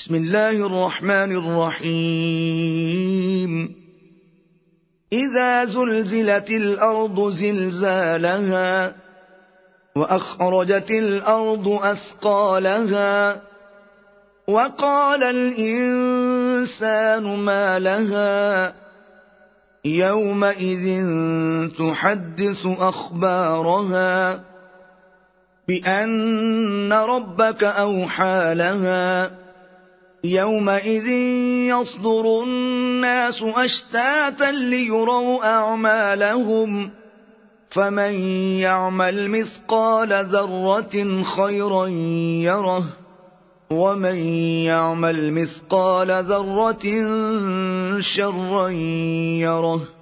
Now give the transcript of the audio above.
بسم الله الرحمن الرحيم إذا زلزلت الأرض زلزالها وأخرجت الأرض أثقالها وقال الإنسان ما لها يومئذ تحدث أخبارها بأن ربك أوحى لها يومئذ يصدر الناس أشتاتا ليروا أعمالهم فمن يعمل مثقال ذرة خيرا يره ومن يعمل مثقال ذرة شرا يره